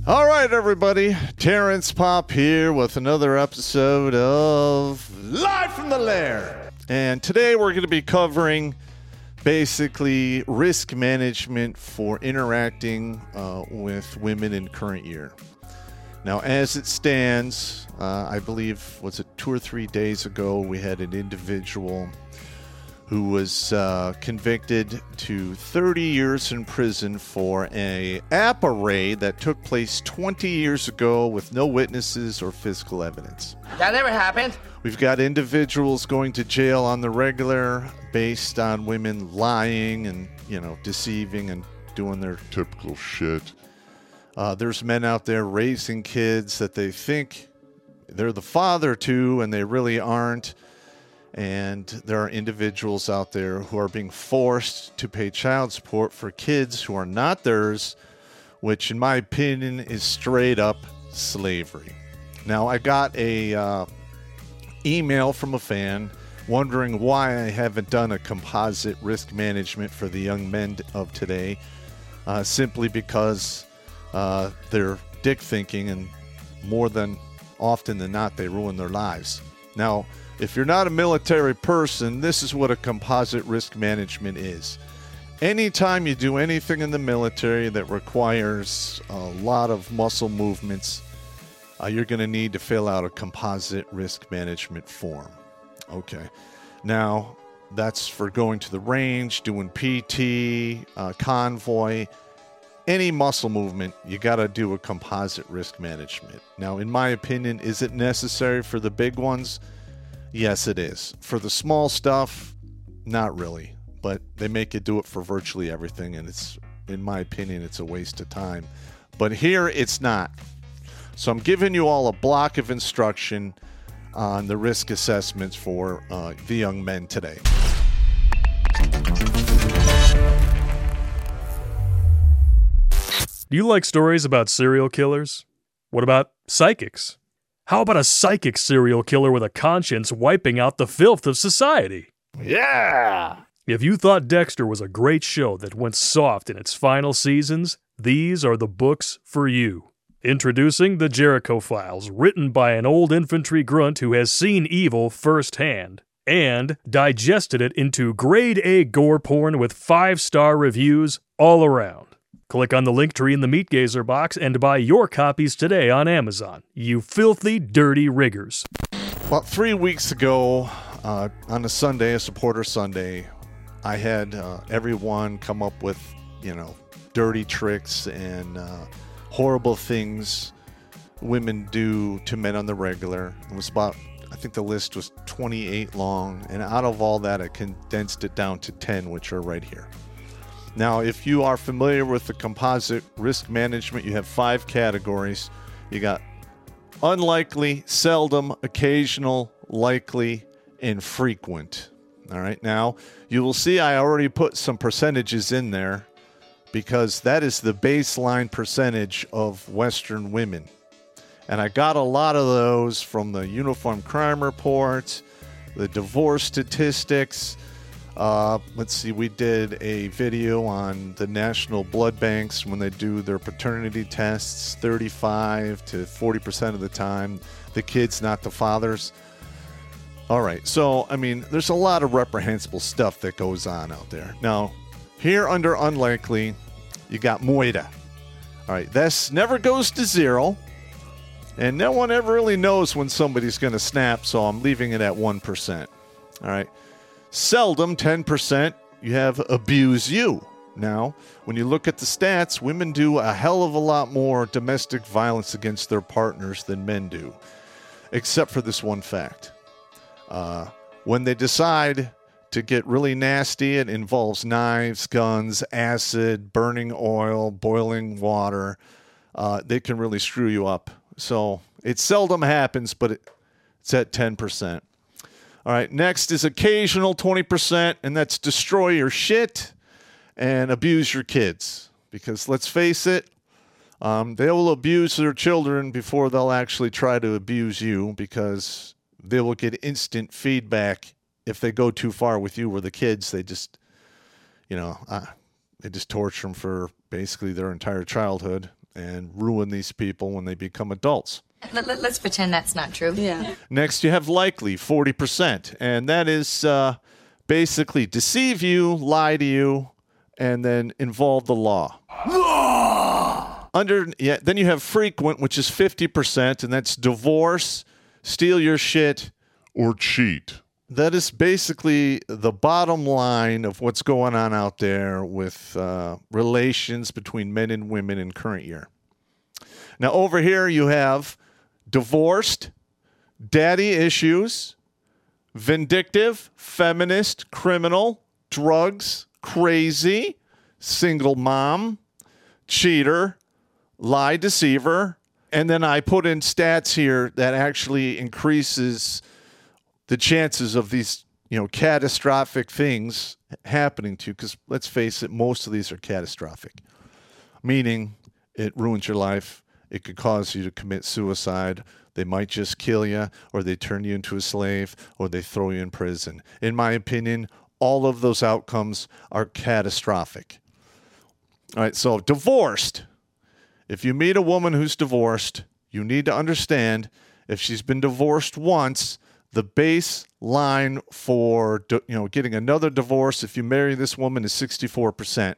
All right, everybody. Terrence Pop here with another episode of Live from the Lair. And today we're going to be covering basically risk management for interacting with women in current year. Now, as it stands, I believe, was it 2 or 3 days ago, we had an individual who was convicted to 30 years in prison for an app raid that took place 20 years ago with no witnesses or physical evidence. That never happened. We've got individuals going to jail on the regular based on women lying and, deceiving and doing their typical shit. There's men out there raising kids that they think they're the father to, and they really aren't. And there are individuals out there who are being forced to pay child support for kids who are not theirs, which in my opinion is straight up slavery. Now, I got a email from a fan wondering why I haven't done a composite risk management for the young men of today, simply because they're dick thinking, and more than often than not, they ruin their lives. Now, if you're not a military person, this is what a composite risk management is. Anytime you do anything in the military that requires a lot of muscle movements, you're going to need to fill out a composite risk management form. Okay. Now, that's for going to the range, doing PT, convoy, any muscle movement, you got to do a composite risk management. Now, in my opinion, is it necessary for the big ones? Yes, it is. For the small stuff, not really. But they make you do it for virtually everything, and it's, in my opinion, it's a waste of time. But here, it's not. So I'm giving you all a block of instruction on the risk assessments for the young men today. Do you like stories about serial killers? What about psychics? How about a psychic serial killer with a conscience wiping out the filth of society? Yeah! If you thought Dexter was a great show that went soft in its final seasons, these are the books for you. Introducing The Jericho Files, written by an old infantry grunt who has seen evil firsthand, and digested it into grade A gore porn with 5-star reviews all around. Click on the link tree in the Meat Gazer box and buy your copies today on Amazon, you filthy, dirty riggers. About 3 weeks ago, on a Sunday, a supporter Sunday, I had everyone come up with, dirty tricks and horrible things women do to men on the regular. It was about, I think the list was 28 long, and out of all that, I condensed it down to 10, which are right here. Now, if you are familiar with the composite risk management, you have 5 categories. You got unlikely, seldom, occasional, likely, and frequent. All right. Now, you will see I already put some percentages in there because that is the baseline percentage of Western women. And I got a lot of those from the Uniform Crime Report, the divorce statistics. Let's see, we did a video on the national blood banks when they do their paternity tests, 35 to 40% of the time, the kids, not the fathers. All right, so, there's a lot of reprehensible stuff that goes on out there. Now, here under unlikely, you got Moida. All right, this never goes to 0, and no one ever really knows when somebody's going to snap, so I'm leaving it at 1%. All right. Seldom, 10%, you have abuse you. Now, when you look at the stats, women do a hell of a lot more domestic violence against their partners than men do, except for this one fact. When they decide to get really nasty, it involves knives, guns, acid, burning oil, boiling water. They can really screw you up. So it seldom happens, but it's at 10%. All right, next is occasional, 20%, and that's destroy your shit and abuse your kids. Because let's face it, they will abuse their children before they'll actually try to abuse you, because they will get instant feedback if they go too far with you. Where the kids, they just torture them for basically their entire childhood. and ruin these people when they become adults. Let's pretend that's not true. Yeah. Next, you have likely, 40%. And that is basically deceive you, lie to you, and then involve the law. Then you have frequent, which is 50%, and that's divorce, steal your shit, or cheat. That is basically the bottom line of what's going on out there with relations between men and women in current year. Now, over here you have divorced, daddy issues, vindictive, feminist, criminal, drugs, crazy, single mom, cheater, lie deceiver, and then I put in stats here that actually increases the chances of these, catastrophic things happening to you, because let's face it, most of these are catastrophic, meaning it ruins your life. It could cause you to commit suicide. They might just kill you, or they turn you into a slave, or they throw you in prison. In my opinion, all of those outcomes are catastrophic. All right, so divorced. If you meet a woman who's divorced, you need to understand if she's been divorced once, the baseline for getting another divorce if you marry this woman is 64%.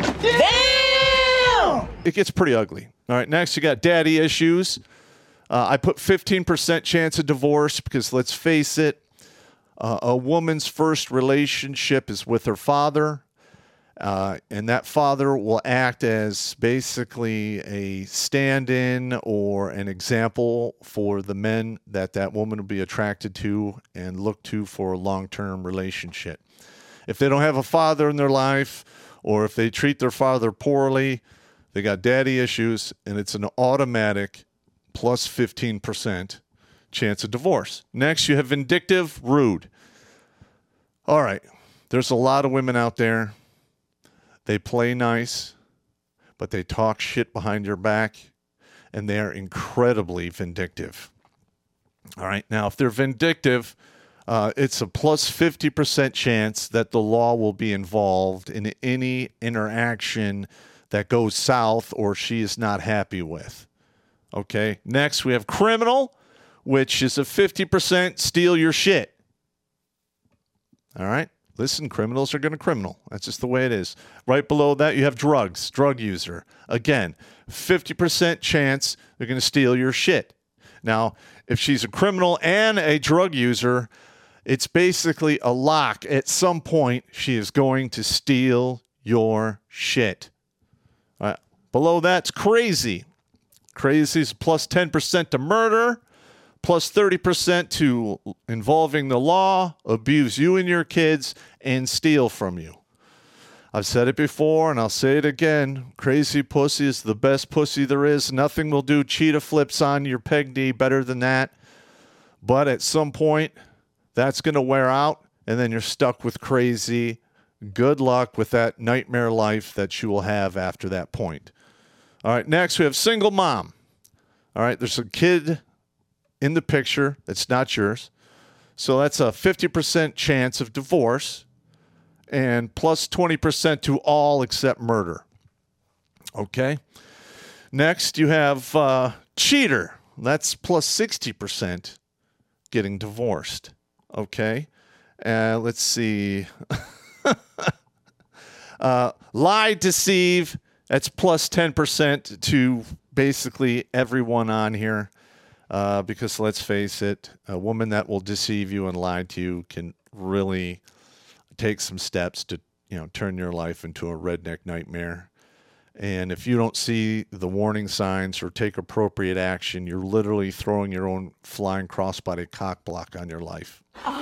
Damn! It gets pretty ugly. All right, next you got daddy issues. I put 15% chance of divorce because let's face it, a woman's first relationship is with her father. And that father will act as basically a stand-in or an example for the men that woman will be attracted to and look to for a long-term relationship. If they don't have a father in their life, or if they treat their father poorly, they got daddy issues, and it's an automatic plus 15% chance of divorce. Next, you have vindictive, rude. All right, there's a lot of women out there. They play nice, but they talk shit behind your back, and they are incredibly vindictive. All right, now if they're vindictive, it's a plus 50% chance that the law will be involved in any interaction that goes south or she is not happy with. Okay, next we have criminal, which is a 50% steal your shit. All right. Listen, criminals are going to criminal. That's just the way it is. Right below that, you have drugs, drug user. Again, 50% chance they're going to steal your shit. Now, if she's a criminal and a drug user, it's basically a lock. At some point, she is going to steal your shit. All right. Below that's crazy. Crazy is plus 10% to murder, plus 30% to involving the law, abuse you and your kids, and steal from you. I've said it before, and I'll say it again. Crazy pussy is the best pussy there is. Nothing will do cheetah flips on your peg knee better than that. But at some point, that's going to wear out, and then you're stuck with crazy. Good luck with that nightmare life that you will have after that point. All right, next we have single mom. All right, there's a kid in the picture that's not yours. So that's a 50% chance of divorce and plus 20% to all except murder. Okay. Next, you have cheater. That's plus 60% getting divorced. Okay. Let's see. Lie, deceive. That's plus 10% to basically everyone on here. Because let's face it, a woman that will deceive you and lie to you can really take some steps to, turn your life into a redneck nightmare. And if you don't see the warning signs or take appropriate action, you're literally throwing your own flying crossbody cock block on your life.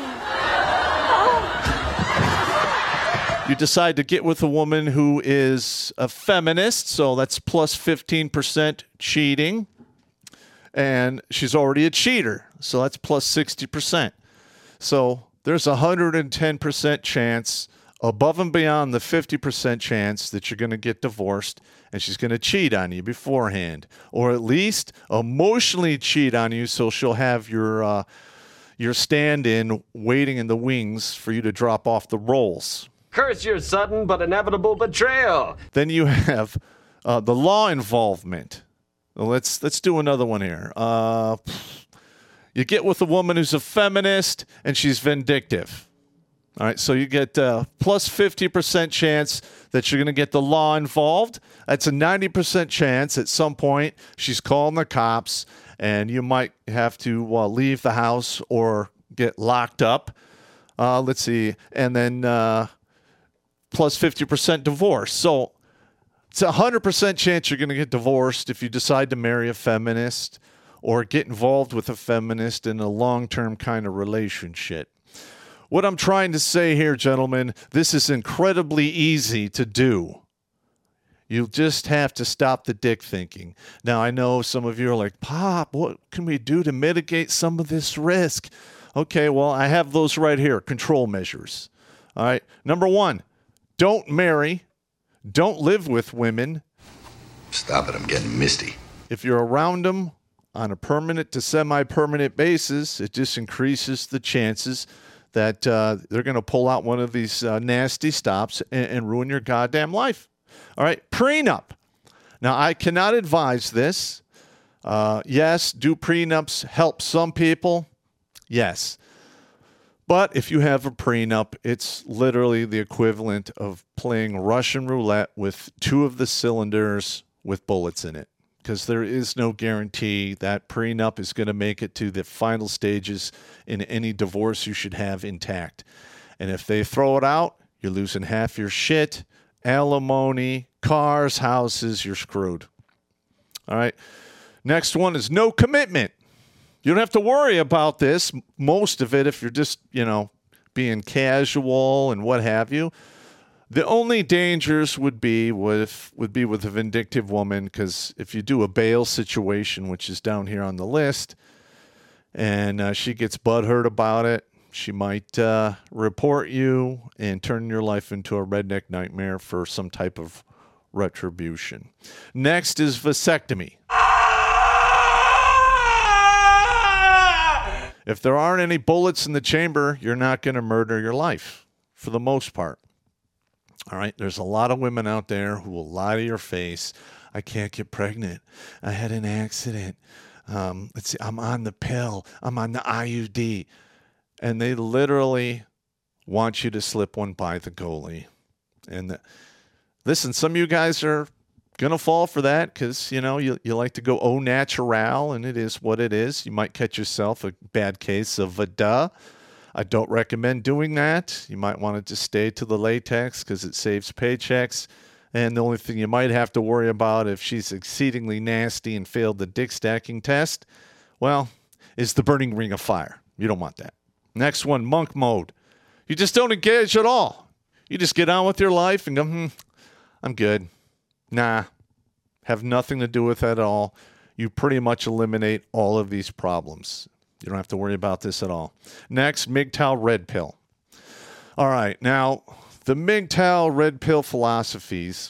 You decide to get with a woman who is a feminist, so that's plus 15% cheating. And she's already a cheater, so that's plus 60%. So there's a 110% chance above and beyond the 50% chance that you're going to get divorced and she's going to cheat on you beforehand, or at least emotionally cheat on you so she'll have your stand-in waiting in the wings for you to drop off the rolls. Curse your sudden but inevitable betrayal. Then you have the law involvement. Well, let's do another one here. You get with a woman who's a feminist and she's vindictive. All right, so you get plus 50% chance that you're going to get the law involved. That's a 90% chance at some point she's calling the cops and you might have to leave the house or get locked up. Let's see. And then plus 50% divorce. So it's a 100% chance you're going to get divorced if you decide to marry a feminist or get involved with a feminist in a long-term kind of relationship. What I'm trying to say here, gentlemen, this is incredibly easy to do. You just have to stop the dick thinking. Now, I know some of you are like, Pop, what can we do to mitigate some of this risk? Okay, well, I have those right here, control measures. All right, number 1, don't marry, don't live with women. Stop it, I'm getting misty. If you're around them on a permanent to semi-permanent basis, it just increases the chances that they're going to pull out one of these nasty stops and ruin your goddamn life. All right, prenup. Now, I cannot advise this. Yes, do prenups help some people? Yes. But if you have a prenup, it's literally the equivalent of playing Russian roulette with 2 of the cylinders with bullets in it, because there is no guarantee that prenup is going to make it to the final stages in any divorce you should have intact. And if they throw it out, you're losing half your shit, alimony, cars, houses, you're screwed. All right. Next one is no commitment. You don't have to worry about this, most of it, if you're just, being casual and what have you. The only dangers would be with a vindictive woman, because if you do a bail situation, which is down here on the list, and she gets butthurt about it, she might report you and turn your life into a redneck nightmare for some type of retribution. Next is vasectomy. If there aren't any bullets in the chamber, you're not going to murder your life, for the most part. All right, there's a lot of women out there who will lie to your face. I can't get pregnant. I had an accident. Let's see, I'm on the pill. I'm on the IUD. And they literally want you to slip one by the goalie. And listen, some of you guys are going to fall for that because, you like to go au natural, and it is what it is. You might catch yourself a bad case of a duh. I don't recommend doing that. You might want to just stay to the latex because it saves paychecks. And the only thing you might have to worry about if she's exceedingly nasty and failed the dick stacking test, well, is the burning ring of fire. You don't want that. Next one, monk mode. You just don't engage at all. You just get on with your life and go, I'm good. Nah, have nothing to do with that at all. You pretty much eliminate all of these problems. You don't have to worry about this at all. Next, MGTOW red pill. All right, now the MGTOW red pill philosophies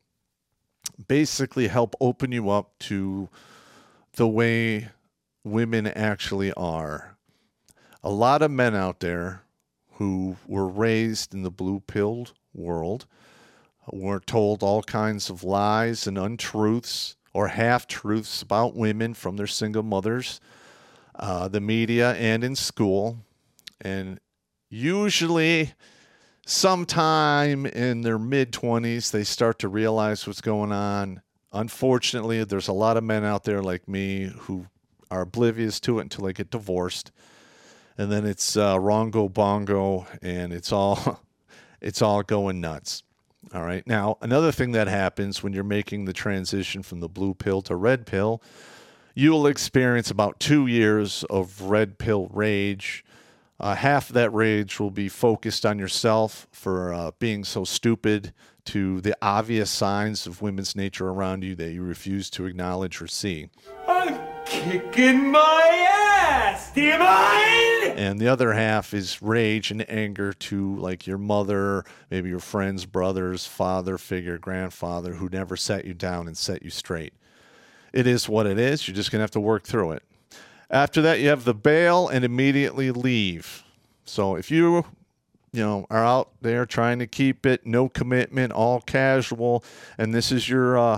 basically help open you up to the way women actually are. A lot of men out there who were raised in the blue-pilled world were told all kinds of lies and untruths or half-truths about women from their single mothers, the media, and in school. And usually sometime in their mid-20s, they start to realize what's going on. Unfortunately, there's a lot of men out there like me who are oblivious to it until they get divorced. And then it's Rongo Bongo, and it's all going nuts. All right. Now, another thing that happens when you're making the transition from the blue pill to red pill, you'll experience about 2 years of red pill rage. Half of that rage will be focused on yourself for being so stupid to the obvious signs of women's nature around you that you refuse to acknowledge or see. I'm kicking my ass! Do you mind? And the other half is rage and anger to like your mother, maybe your friends, brothers, father figure, grandfather who never sat you down and set you straight. It is what it is. You're just going to have to work through it. After that, you have the bail and immediately leave. So if you are out there trying to keep it, no commitment, all casual, and this is your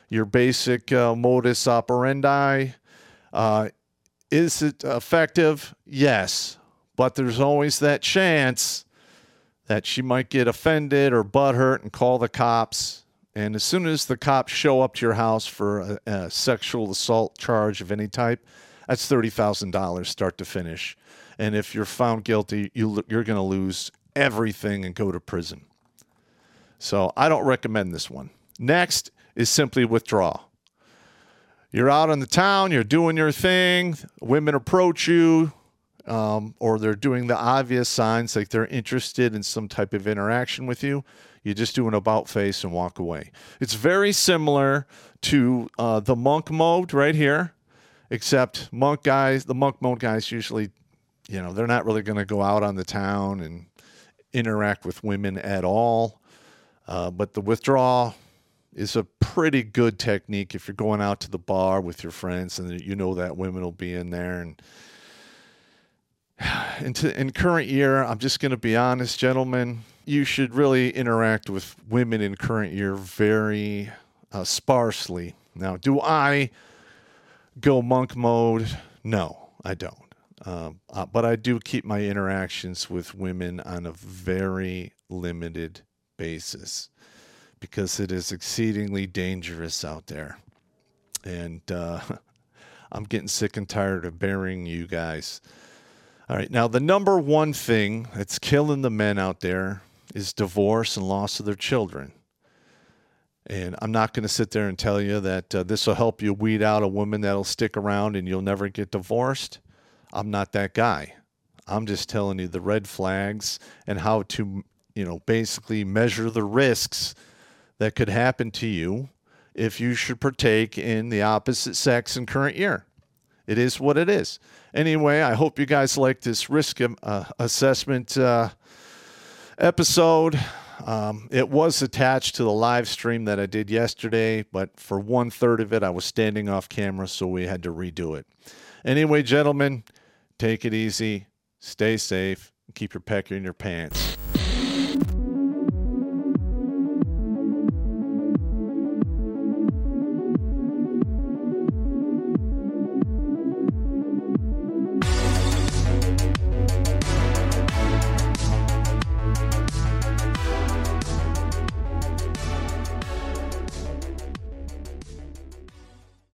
your basic modus operandi. Is it effective? Yes. But there's always that chance that she might get offended or butthurt and call the cops. And as soon as the cops show up to your house for a sexual assault charge of any type, that's $30,000 start to finish. And if you're found guilty, you're going to lose everything and go to prison. So I don't recommend this one. Next is simply withdraw. You're out in the town, you're doing your thing, women approach you, or they're doing the obvious signs like they're interested in some type of interaction with you. You just do an about face and walk away. It's very similar to the monk mode right here, except the monk mode guys usually, they're not really going to go out on the town and interact with women at all. But the withdraw is a pretty good technique if you're going out to the bar with your friends and you know that women will be in there. And in current year, I'm just going to be honest, gentlemen, you should really interact with women in current year very sparsely. Now, do I go monk mode? No, I don't. But I do keep my interactions with women on a very limited basis because it is exceedingly dangerous out there. And I'm getting sick and tired of burying you guys. All right, now the number one thing that's killing the men out there is divorce and loss of their children. And I'm not going to sit there and tell you that this will help you weed out a woman that'll stick around and you'll never get divorced. I'm not that guy. I'm just telling you the red flags and how to, basically measure the risks that could happen to you if you should partake in the opposite sex in current year. It is what it is. Anyway, I hope you guys like this risk assessment episode. It was attached to the live stream that I did yesterday, but for 1/3 of it, I was standing off camera, so we had to redo it. Anyway, gentlemen, take it easy, stay safe, and keep your pecker in your pants.